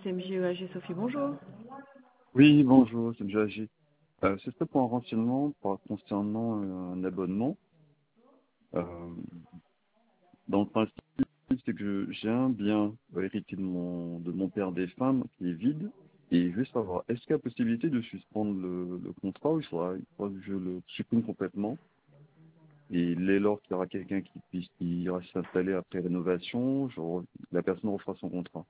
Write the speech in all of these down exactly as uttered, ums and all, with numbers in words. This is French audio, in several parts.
M J E A G, Sophie, bonjour. Oui, bonjour, c'est M J A G. Euh, c'est ça pour un renseignement par- concernant euh, un abonnement. Euh, dans le principe, c'est que je- j'ai un bien hérité de mon, de mon père défunt qui est vide. Et je veux savoir, est-ce qu'il y a possibilité de suspendre le, le contrat ou il faudra, il faudra que je le supprime complètement? Et dès lors qu'il y aura quelqu'un qui puisse qui ira s'installer après rénovation, je re- la personne refera son contrat.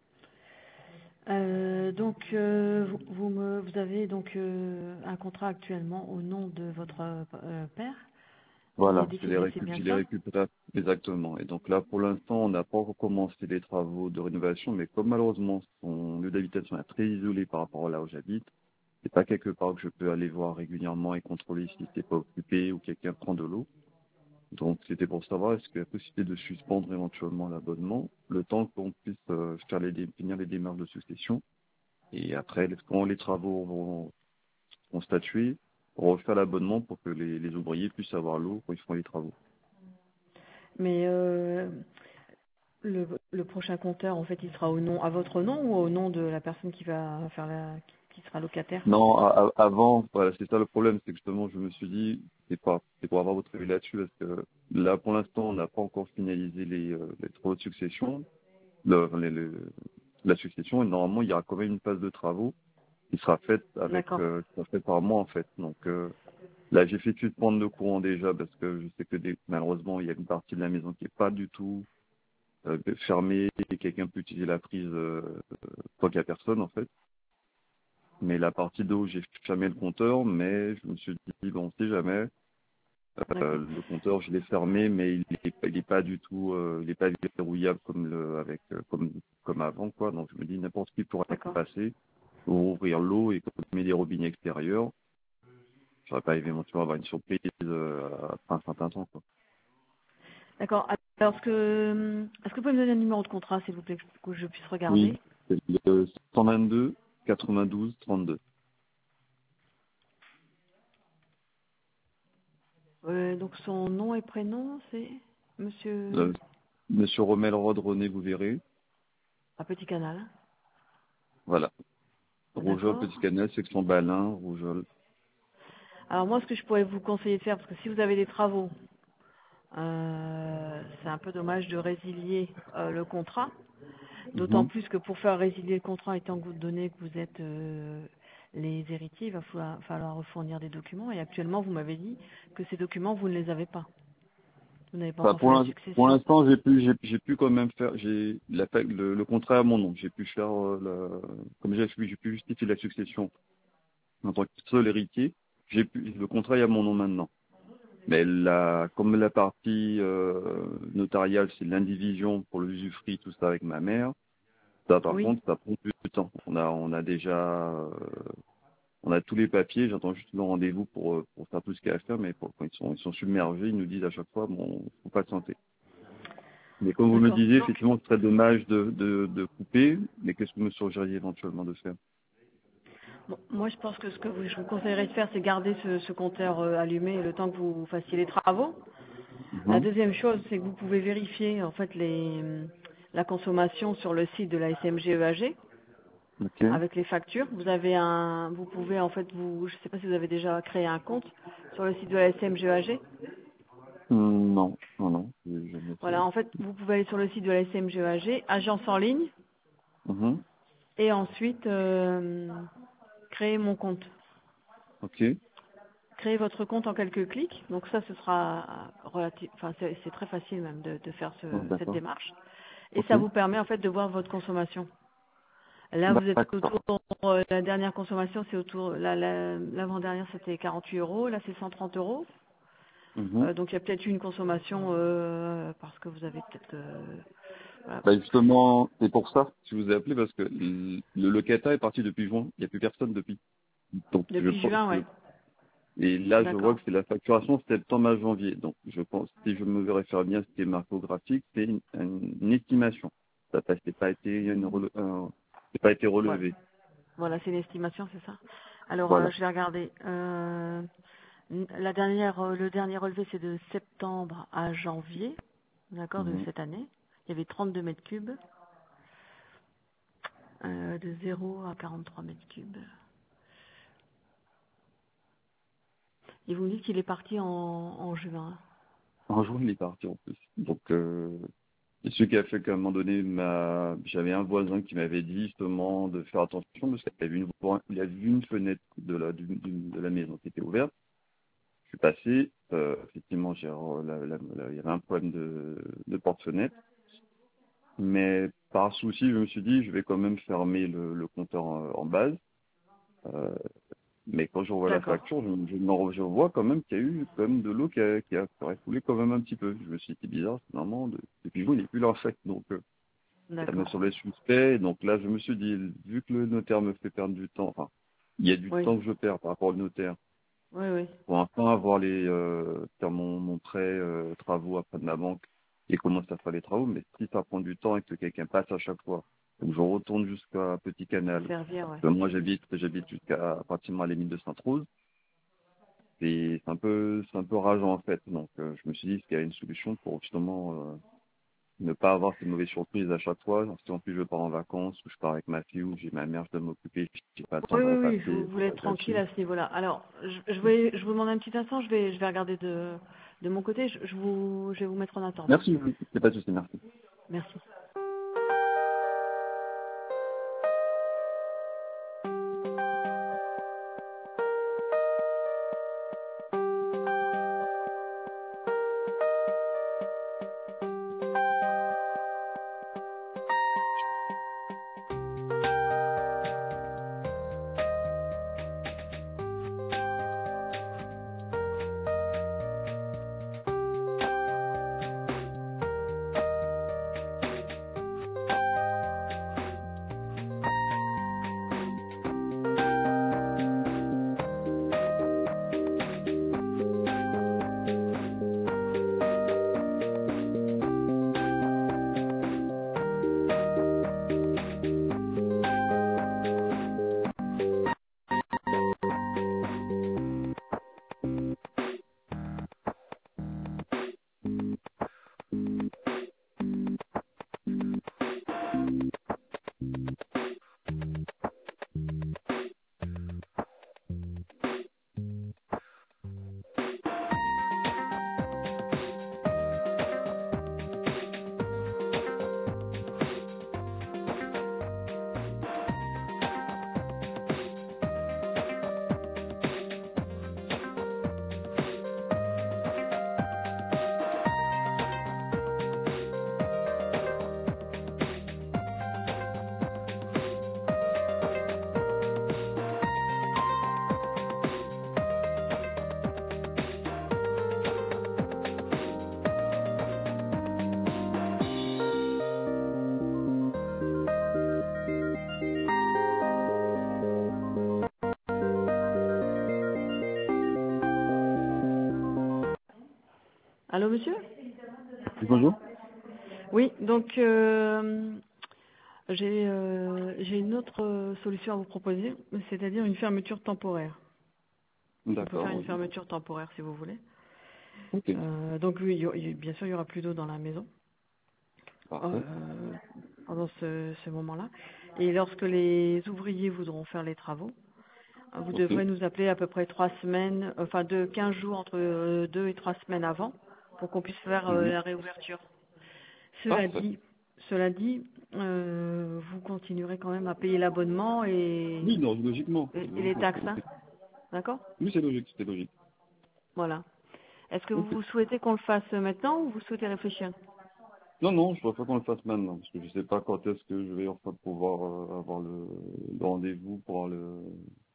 Euh, donc, euh, vous, vous, me- vous avez donc euh, un contrat actuellement au nom de votre euh, père qui est Voilà, je l'ai décédé, c'est récup- bien je l'ai ça? récupéré exactement. Et donc là, pour l'instant, on n'a pas recommencé les travaux de rénovation, mais comme malheureusement son lieu d'habitation est très isolé par rapport à là où j'habite, c'est pas quelque part que je peux aller voir régulièrement et contrôler si c'est pas occupé ou quelqu'un prend de l'eau. Donc c'était pour savoir est-ce qu'il y a possibilité de suspendre éventuellement l'abonnement, le temps qu'on puisse euh, faire les dé- finir les démarches de succession. Et après, quand les travaux vont, vont statuer, refaire l'abonnement pour que les, les ouvriers puissent avoir l'eau quand ils font les travaux. Mais euh, le, le prochain compteur, en fait, il sera au nom, à votre nom ou au nom de la personne qui va faire la, qui, qui sera locataire? Non, a- a- avant, voilà, c'est ça le problème, c'est que justement, je me suis dit, c'est pas, c'est pour avoir votre avis là-dessus, parce que là, pour l'instant, on n'a pas encore finalisé les, euh, les travaux de succession, le, les- les- la succession, et normalement, il y aura quand même une phase de travaux qui sera faite avec, D'accord. euh, qui sera faite par moi, en fait. Donc, euh, là, j'ai fait de prendre le courant déjà, parce que je sais que des- malheureusement, il y a une partie de la maison qui est pas du tout euh, fermée, et quelqu'un peut utiliser la prise, euh, tant qu'il y a personne, en fait. Mais la partie d'eau, j'ai fermé le compteur, mais je me suis dit, bon, on sait jamais. D'accord. Euh, le compteur, je l'ai fermé, mais il est, il est pas du tout, euh, il est pas verrouillable comme le, avec, euh, comme, comme avant, quoi. Donc je me dis, n'importe qui pourra D'accord. passer, pour ouvrir l'eau et comme il met des robinets extérieurs, j'aurais pas éventuellement avoir une surprise euh, après un certain temps, quoi. D'accord. Alors, est-ce que, est-ce que vous pouvez me donner un numéro de contrat, s'il vous plaît, que je puisse Oui, regarder? c'est le cent vingt-deux quatre-vingt-douze trente-deux. Euh, donc, son nom et prénom, c'est Monsieur Euh, Monsieur Romel Rod René, vous verrez. à Petit Canal. Voilà. Rougeole, D'accord. Petit Canal, section Balin, Rougeole. Alors moi, ce que je pourrais vous conseiller de faire, parce que si vous avez des travaux, euh, c'est un peu dommage de résilier euh, le contrat. D'autant Mhm. plus que pour faire résilier le contrat, étant donné que vous êtes euh, les héritiers, il va falloir, falloir fournir des documents. Et actuellement, vous m'avez dit que ces documents, vous ne les avez pas. Vous n'avez pas Enfin, encore pour fait la l'in- pour succession. l'instant, j'ai pu, j'ai, j'ai pu quand même faire, j'ai la, fa- le, le contrat à mon nom. J'ai pu faire, euh, la, comme j'ai, j'ai pu justifier la succession en tant que seul héritier. J'ai pu, le contrat est à mon nom maintenant. Mais la, comme la partie euh, notariale, c'est l'indivision pour le usufruit, tout ça avec ma mère. Ça, par Oui. contre, ça prend plus de temps. On a, on a déjà, euh, on a tous les papiers. J'attends juste le rendez-vous pour, euh, pour faire tout ce qu'il y a à faire. Mais pour, quand ils sont, ils sont submergés, ils nous disent à chaque fois, bon, faut pas de santé. Mais comme vous me D'accord. disiez, Donc, effectivement, ce serait dommage de, de, de couper. Mais qu'est-ce que vous me suggériez éventuellement de faire? bon, moi, je pense que ce que vous- je vous conseillerais de faire, c'est garder ce, ce compteur euh, allumé le temps que vous fassiez les travaux. La Mhm. deuxième chose, c'est que vous pouvez vérifier en fait les, la consommation sur le site de la S M G E A G Ok. avec les factures. Vous avez un, vous pouvez en fait vous, je sais pas si vous avez déjà créé un compte sur le site de la S M G E A G. Hum, non, non, non, j'ai jamais fait. Voilà, en fait, vous pouvez aller sur le site de la S M G E A G, agence en ligne, Mhm. et ensuite euh, créer mon compte. Ok, Créer votre compte en quelques clics. Donc ça, ce sera relatif, enfin c'est c'est très facile même de, de faire ce, bon, cette d'accord. démarche. Et Ok, ça vous permet en fait de voir votre consommation. Là, vous êtes d'accord. autour, euh, la dernière consommation, c'est autour, la- la- l'avant-dernière, c'était quarante-huit euros, là, c'est cent trente euros. Mhm. Euh, donc, il y a peut-être eu une consommation euh, parce que vous avez peut-être... euh, voilà. Bah justement, c'est pour ça que je vous ai appelé parce que le le locataire est parti depuis juin. Il n'y a plus personne depuis. Donc je Depuis pense juin, que ouais. et là je vois D'accord. que c'est la facturation septembre à janvier. Donc je pense si je me réfère bien à ce qui est marcographique, c'est une, une estimation. Ça n'a pas été une rele- un- c'est pas été Voilà, relevé. voilà c'est une estimation, c'est ça. Alors, euh, Voilà. je vais regarder. Euh, la dernière, euh, le dernier relevé, c'est de septembre à janvier, d'accord, de Mhm. cette année. Il y avait trente-deux mètres cubes. euh, de zéro à quarante-trois mètres cubes. Et vous me dites qu'il est parti en, en juin. Un jour, il est parti en plus. Donc, euh, et ce qui a fait qu'à un moment donné, ma... j'avais un voisin qui m'avait dit justement de faire attention parce qu'il a vu une, il a vu une fenêtre de la, du- du- de la maison qui était ouverte. Je suis passé, euh, effectivement, j'ai, re- la- la- la- il y avait un problème de, de porte-fenêtre. Mais par souci, je me suis dit, je vais quand même fermer le, le compteur en, en base. Euh, mais quand je revois la D'accord. facture, je, je, m'en- je vois quand même qu'il y a eu quand même de l'eau qui a, qui a, qui aurait coulé quand même un petit peu. Je me suis dit, c'est bizarre, c'est normalement, de- depuis vous, il n'est plus là en fait. Donc, euh, ça me D'accord. semblait suspect. Donc là, je me suis dit, vu que le notaire me fait perdre du temps, enfin, il y a du Oui. temps que je perds par rapport au notaire, Oui, oui. pour enfin avoir les, euh, faire mon, mon prêt euh, travaux après de ma banque et commencer à faire les travaux, mais si ça prend du temps et que quelqu'un passe à chaque fois, donc je retourne jusqu'à Petit Canal. Servir, ouais. Euh, moi, j'habite, j'habite jusqu'à pratiquement à la limite de Sainte-Rose. Et c'est un peu, c'est un peu rageant en fait. Donc, euh, je me suis dit qu'il y a une solution pour justement euh, ne pas avoir ces mauvaises surprises à chaque fois. Si en plus je pars en vacances ou je pars avec ma fille ou j'ai ma mère, je dois m'occuper, j'ai pas le temps Oui, de oui, oui, repasser vous voulez être tranquille là-dessus. à ce niveau-là. Alors, je, je vais, je vous demande un petit instant, je vais, je vais regarder de, de mon côté, je, je vous, je vais vous mettre en attente. Merci, c'est pas de souci, merci. Merci. Allô, monsieur? Bonjour. Oui, donc, euh, j'ai, euh, j'ai une autre euh, solution à vous proposer, c'est-à-dire une fermeture temporaire. On peut faire D'accord, une oui. fermeture temporaire si vous voulez. Ok, Euh, donc oui, il y a- il y a- bien sûr, il y aura plus d'eau dans la maison euh, parfait. pendant ce, ce moment-là. Et lorsque les ouvriers voudront faire les travaux, euh, vous Ok. devrez nous appeler à peu près trois semaines, enfin de quinze jours entre euh, deux et trois semaines avant, pour qu'on puisse faire euh, Mhm. la réouverture. Cela Parfait. dit, cela dit, euh, vous continuerez quand même à payer l'abonnement et, Oui, non, logiquement. et, et les Logiquement, taxes, c'est hein, ok. d'accord? Oui, c'est logique, c'est logique. Voilà. Est-ce que Ok. vous souhaitez qu'on le fasse maintenant ou vous souhaitez réfléchir? Non, non, je préfère qu'on le fasse maintenant, parce que je sais pas quand est-ce que je vais enfin pouvoir euh, avoir le, le rendez-vous pour avoir le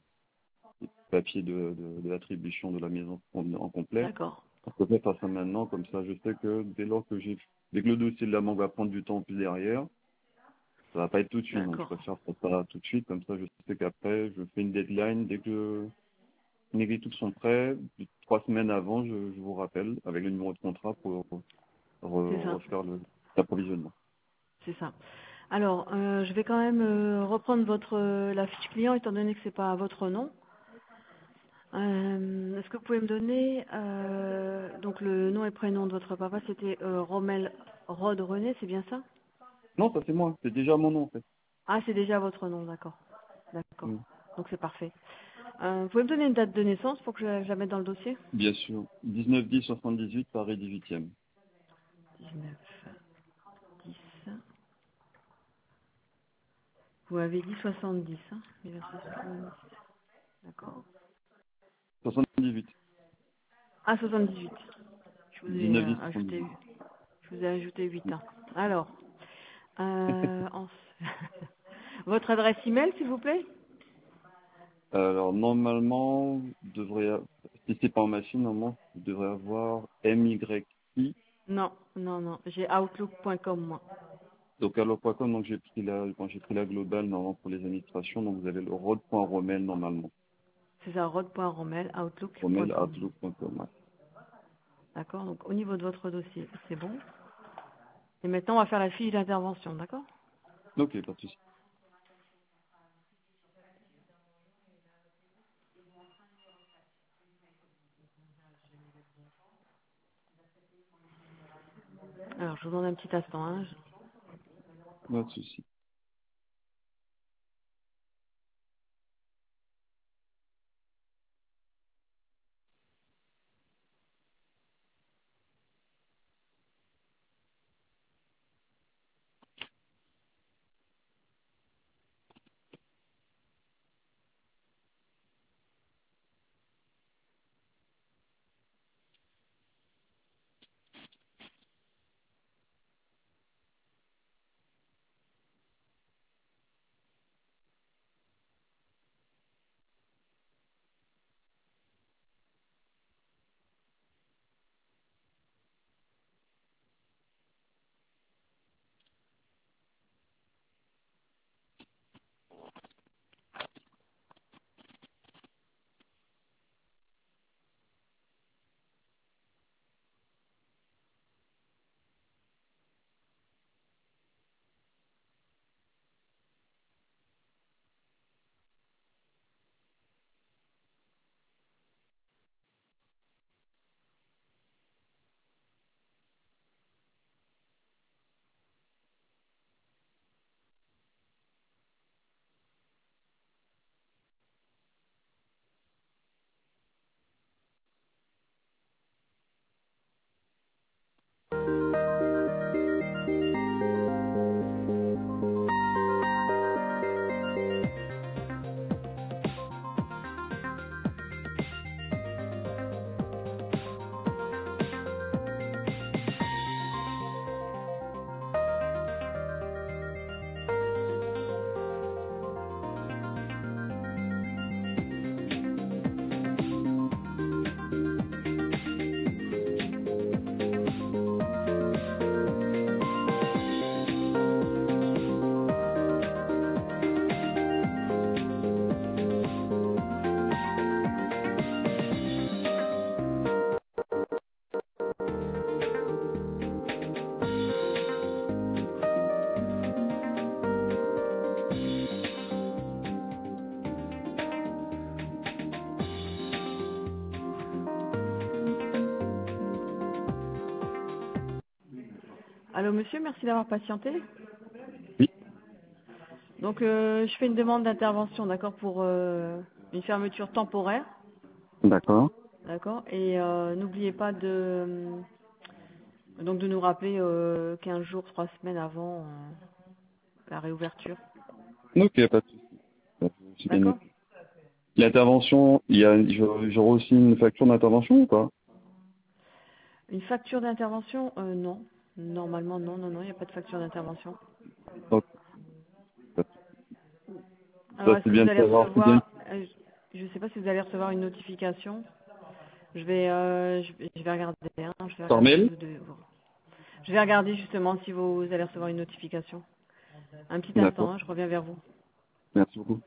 papier de, de, de l'attribution de la maison en, en complet. D'accord. Je préfère faire ça maintenant, comme ça je sais que dès lors que j'ai, dès que le dossier de la banque va prendre du temps plus derrière, ça va pas être tout de suite, donc je D'accord. préfère faire ça tout de suite, comme ça je sais qu'après je fais une deadline, dès que les trucs sont prêts, trois semaines avant, je, je vous rappelle, avec le numéro de contrat pour C'est re- ça. refaire le- l'approvisionnement. C'est ça. Alors, euh, je vais quand même euh, reprendre votre euh, la fiche client étant donné que c'est pas à votre nom. Euh, Est-ce que vous pouvez me donner euh, donc le nom et prénom de votre papa, c'était euh, Rommel Rod René, c'est bien ça? Non, ça c'est moi, c'est déjà mon nom en fait. Ah, c'est déjà votre nom, d'accord. D'accord. Mm. Donc c'est parfait. Euh, vous pouvez me donner une date de naissance pour que je, je la mette dans le dossier? Bien sûr. dix-neuf dix soixante-dix-huit, Paris dix-huitième. dix-neuf, dix. Vous m'avez dit soixante-dix, hein? mille neuf cent soixante-dix. D'accord. soixante-dix-huit. Ah, soixante-dix-huit. Je vous ai dix-neuf euh, dix ajouté, soixante-dix-huit. je vous ai ajouté huit ans. Alors, euh, en- votre adresse email, s'il vous plaît? Alors, normalement, vous devriez, a- si c'est pas en machine, normalement, vous devrez avoir M Y I. Non, non, non. J'ai outlook point com, moi. Donc, alors, point com, donc j'ai pris la, quand j'ai pris la globale, normalement, pour les administrations, donc vous avez le rod.romel, normalement. C'est ça, rod.romel, outlook point Romel, com. outlook point com, ouais. D'accord? Donc, au niveau de votre dossier, c'est bon. Et maintenant, on va faire la fiche d'intervention, d'accord? Ok, pas de souci. Alors, je vous demande un petit instant, hein. Pas de souci. Allô, monsieur, merci d'avoir patienté. Oui, Donc, euh, je fais une demande d'intervention, d'accord, pour euh, une fermeture temporaire, d'accord. d'accord. Et euh, n'oubliez pas de euh, donc de nous rappeler euh, quinze jours, trois semaines avant euh, la réouverture, Ok, pas de souci. Bon, c'est bien d'accord. noté. L'intervention, il y a, j'aurai j'aurai aussi une facture d'intervention ou pas? Une facture d'intervention, euh, non. Normalement, non, non, non, il n'y a pas de facture d'intervention. Ok. Ça, Alors, est-ce c'est que bien vous de allez savoir, c'est bien. recevoir, euh, je ne sais pas si vous allez recevoir une notification. Je vais, euh, je vais, je vais regarder, hein, je vais Par regarder si mail? vous devez, je vais regarder justement si vous allez recevoir une notification. Un petit instant, D'accord. hein, je reviens vers vous. Merci beaucoup.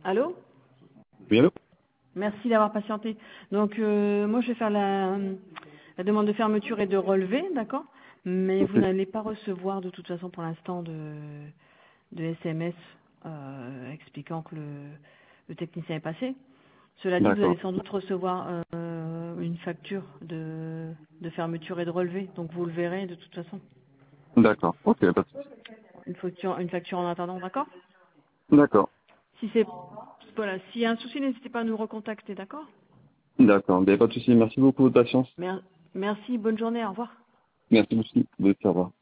Allô? Oui, allô? Merci d'avoir patienté. Donc, euh, moi, je vais faire la, la demande de fermeture et de relevé, d'accord? Mais Ok. vous n'allez pas recevoir de toute façon pour l'instant de, de S M S euh, expliquant que le, le technicien est passé. Cela dit, vous D'accord. allez sans doute recevoir euh, une facture de, de fermeture et de relevé. Donc, vous le verrez de toute façon. D'accord. Ok, pas de souci. Une facture, une facture en attendant, d'accord? D'accord. Si c'est, voilà, s'il y a un souci, n'hésitez pas à nous recontacter, d'accord? D'accord. Ben, pas de souci. Merci beaucoup de votre patience. Mer- Merci, bonne journée, au revoir. Merci aussi. Vous êtes au revoir.